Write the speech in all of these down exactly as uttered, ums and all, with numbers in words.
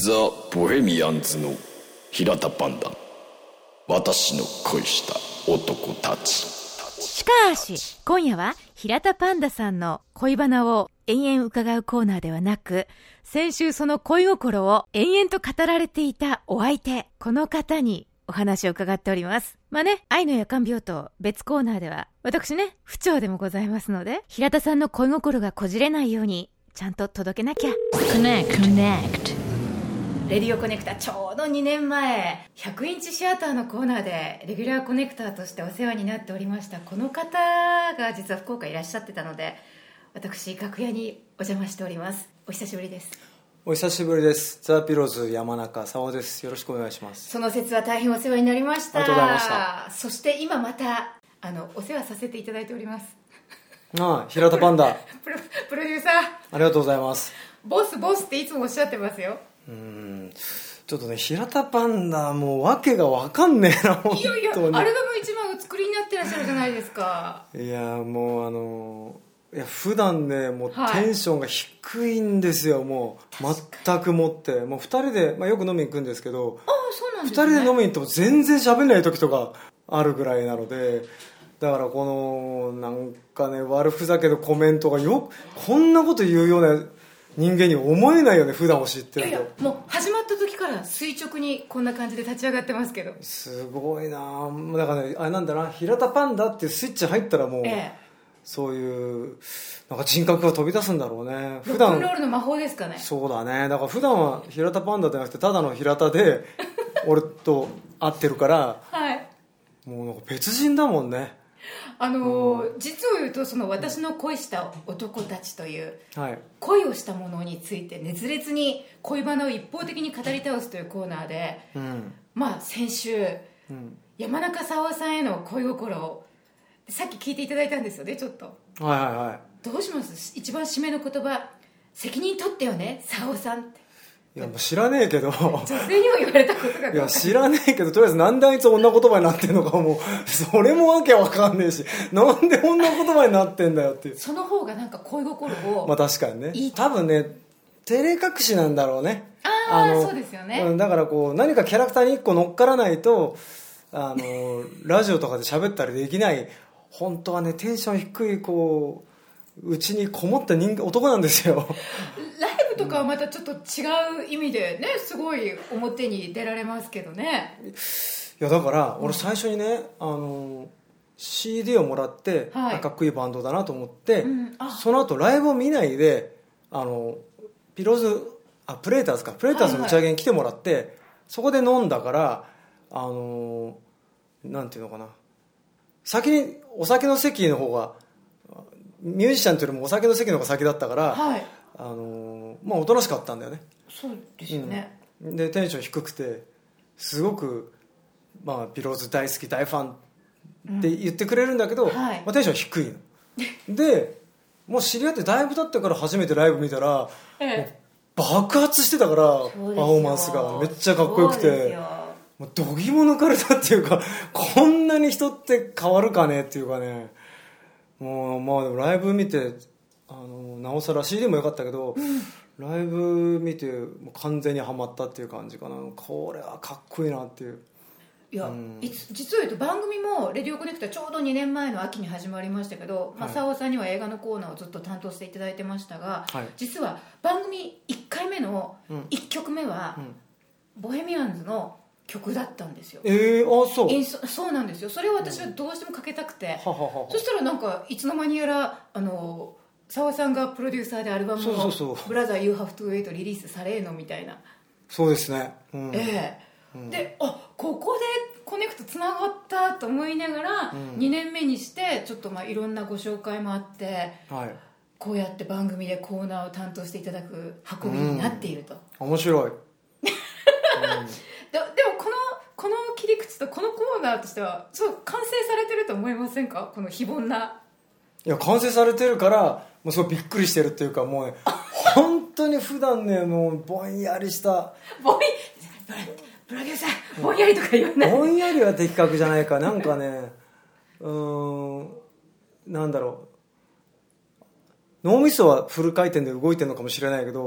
ザ・ボヘミアンズの平田パンダ、私の恋した男たち。 しかし今夜は平田パンダさんの恋バナを延々伺うコーナーではなく、先週その恋心を延々と語られていたお相手、この方にお話を伺っております。まあね、愛の夜間病棟別コーナーでは私ね、不調でもございますので、平田さんの恋心がこじれないようにちゃんと届けなきゃ。コネクトコネクトレディオコネクタ、ちょうどにねんまえひゃくインチシアターのコーナーでレギュラーコネクターとしてお世話になっておりましたこの方が実は福岡いらっしゃってたので、私楽屋にお邪魔しております。お久しぶりです。 お久しぶりです。ザ・ピローズ山中沙央です。よろしくお願いします。 その説は大変お世話になりました。 ありがとうございました。 そして今またあのお世話させていただいております。 ああ、平田パンダプロ、プロデューサーありがとうございます。 ボスボスっていつもおっしゃってますよ。 うーん、ちょっとね、平田パンダもう訳が分かんねえな、本当に。 いやいや、アルバム一番お作りになってらっしゃるじゃないですか。 いやもうあのいや普段ね、もうテンションが低いんですよ、はい、もう全くもってもうふたりで、まあ、よく飲みに行くんですけど、 ああそうなんですね、 ふたりで飲みに行っても全然喋んない時とかあるぐらいなので、だからこのなんかね、悪ふざけのコメントがよこんなこと言うような人間に思えないよね、普段を知ってると。 いやいや、もう始まった時から垂直にこんな感じで立ち上がってますけど、 すごいな。だからね、あれなんだな、平田パンダっていうスイッチ入ったらもう、ええ、そういうなんか人格が飛び出すんだろうね。 普段ロックンロールの魔法ですかね。 そうだね。だから普段は平田パンダじゃなくてただの平田で俺と会ってるから、はい、もうなんか別人だもんね。 あのーうん、実を言うと、その私の恋した男たちという、はい、恋をしたものについて熱烈に恋バナを一方的に語り倒すというコーナーで、うん、まあ先週、うん、山中沙央さんへの恋心をさっき聞いていただいたんですよね、ちょっと。 はいはいはい。 どうします？一番締めの言葉、責任取ってよね沙央さんって。 いやもう知らねえけど女性にも言われたことがいや知らねえけど、とりあえずなんであいつ女言葉になってんのかもうそれもわけわかんねえし、なんで女言葉になってんだよっていう。 その方がなんか恋心をまあ確かにね、多分ね照れ隠しなんだろうね。 ああそうですよね、 うん、だからこう何かキャラクターにいっこ乗っからないとあのラジオとかで喋ったりできない、本当はねテンション低いこううちにこもった人間男なんですよ。 ライブとかはまたちょっと違う意味でね、すごい表に出られますけどね。 いやだから俺最初にね、あの シーディー をもらって、はい、かっこいいバンドだなと思って、うん、その後ライブを見ないであのピローズあプレーターズかプレーターズの打ち上げに来てもらって、はいはい、そこで飲んだから、あのなんていうのかな、先にお酒の席の方がミュージシャンというよりもお酒の席の方が先だったから、はい、あのまあおとなしかったんだよね。 そうですよね、 うん、でテンション低くてすごく、まあ、ピローズ大好き大ファンって言ってくれるんだけど、うんはい、まあ、テンション低いのでもう知り合ってだいぶ経ってから初めてライブ見たら、ええ、爆発してたからパフォーマンスがめっちゃかっこよくて、もうどぎも抜かれたっていうか、こんなに人って変わるかねっていうかね、もうまあでもライブ見てあのなおさら シーディー も良かったけど、うん、ライブ見てもう完全にハマったっていう感じかな。これはかっこいいなっていう。 いや、うん、いつ実を言うと番組もレディオコネクタちょうどにねんまえの秋に始まりましたけど、まあ、沙央さんには映画のコーナーをずっと担当していただいてましたが、はい、実は番組いっかいめのいっきょくめは、うん、ボヘミアンズの曲だったんですよ。 えー、あそうそそうなんですよ。それを私はどうしてもかけたくて、うん、ははははそしたらなんかいつの間にやらあの沙央さんがプロデューサーでアルバムの「ブラザー You Have to Wait」リリースされーのみたいな。 そうですね、うん、 ええーうん、であここでコネクトつながったと思いながら、うん、にねんめにしてちょっとまあいろんなご紹介もあって、はい、こうやって番組でコーナーを担当していただく運びになっていると、 うん、面白い、うん、 で, でもこのこの切り口とこのコーナーとしてはすごい完成されてると思いませんか？この非凡な。 いや完成されてるからもうすごいびっくりしてるっていうか、もうね本当に普段ねもうぼんやりしたぼんプロデューサーぼんやりとか言わない。 ぼんやりは的確じゃないか。なんかねうーんなんだろう、脳みそはフル回転で動いてるのかもしれないけど、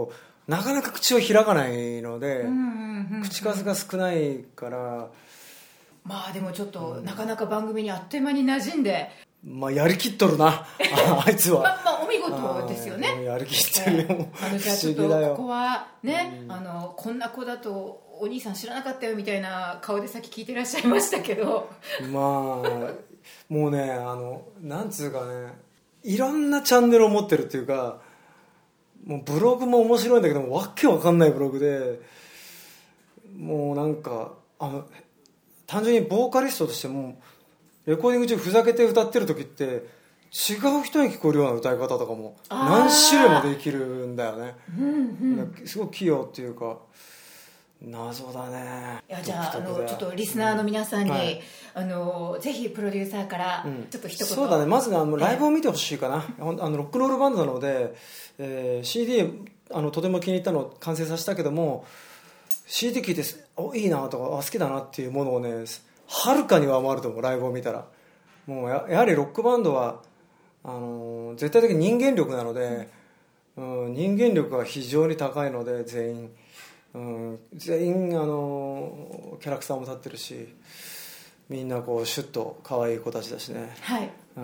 なかなか口を開かないので、 うんうんうんうん、 口数が少ないから。 まあでもちょっと、うん、なかなか番組にあっという間に馴染んで、 まあ、やりきっとるなあ, あいつはまあ、まあお見事ですよね。 やりきってるよ、えー、あのじゃあちょっとここはね、うん、あのこんな子だとお兄さん知らなかったよみたいな顔でさっき聞いてらっしゃいましたけど、 まあもうね、あのなんつうかね、いろんなチャンネルを持ってるっていうか、もうブログも面白いんだけども、わけわかんないブログで、もうなんかあの単純にボーカリストとしてもレコーディング中ふざけて歌ってる時って違う人に聞こえるような歌い方とかも何種類もできるんだよね、うんうん、すごく器用っていうか謎だね。 いや、じゃあ、あのちょっとリスナーの皆さんに、うん、はい、あのぜひプロデューサーからちょっと一言、うん、 そうだね、まずね、あのライブを見てほしいかな、えー、あのロックンロールバンドなので、えー、シーディー あのとても気に入ったのを完成させたけども、 シーディー 聴いておいいなとか好きだなっていうものをね、はるかに上回ると思う。ライブを見たらもう や, やはりロックバンドはあの絶対的に人間力なので、うん、人間力が非常に高いので全員、うん、全員あのキャラクターも立ってるし、みんなこうシュッと可愛い子たちだしね、 はい、 うん、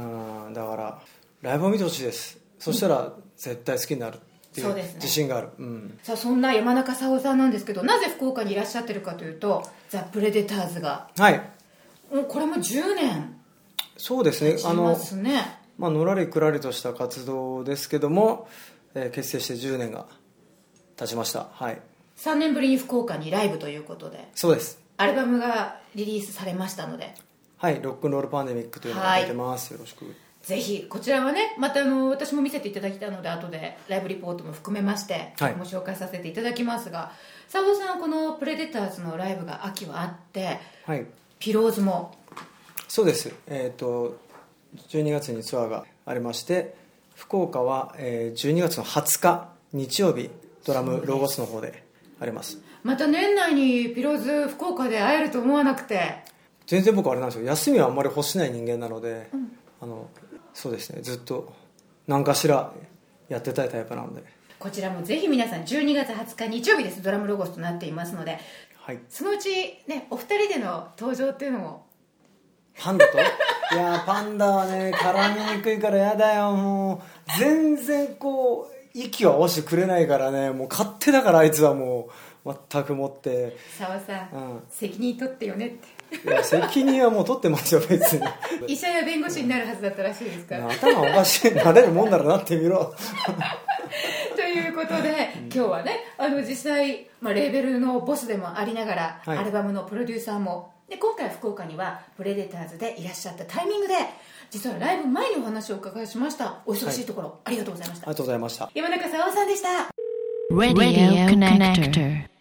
だからライブを見てほしいです。そしたら絶対好きになるっていう自信がある、うん、 さあそんな山中沙央さんなんですけど、なぜ福岡にいらっしゃってるかというと、ザ・プレデターズが、 はい、 もうこれもじゅうねんそうですね、 経ちますね。 あの、まあ、のらりくらりとした活動ですけども、えー、結成してじゅうねんが経ちました、はい、 さんねんぶりに福岡にライブということで、 そうです、 アルバムがリリースされましたので、 はい、ロックンロールパンデミックというのが出てます、はい、よろしく。 ぜひこちらはね、またあの私も見せていただきたので、後でライブリポートも含めまして、はい、ご紹介させていただきますが、沙央さん、このプレデターズのライブが秋はあって、はい、ピローズもそうです、えー、とじゅうにがつにツアーがありまして、福岡は、えー、じゅうにがつのはつか日曜日、ドラムロゴスの方であります。 また年内にピローズ福岡で会えると思わなくて、 全然僕あれなんですよ、休みはあんまり欲しない人間なので、うん、あのそうですね、ずっと何かしらやってたいタイプなので、 こちらもぜひ皆さんじゅうにがつはつか日曜日です、ドラムロゴスとなっていますので、はい、そのうちね、お二人での登場っていうのも。 パンダといやパンダはね絡みにくいからやだよ、もう全然こう息を合わせてくれないからね、もう勝手だから、あいつはもう全くもって。 沙央さん、うん、責任取ってよねって。 いや責任はもう取ってますよ別に。 医者や弁護士になるはずだったらしいですから、 頭おかしい、なれるもんならなってみろ。 ということで、今日はね、あの実際、まあ、レーベルのボスでもありながら、はい、アルバムのプロデューサーもで、今回福岡にはプレデターズでいらっしゃったタイミングで、実はライブ前にお話をお伺いしました。お忙しいところ、はい、ありがとうございました。 ありがとうございました。 山中沙央さんでした。 Radio Connector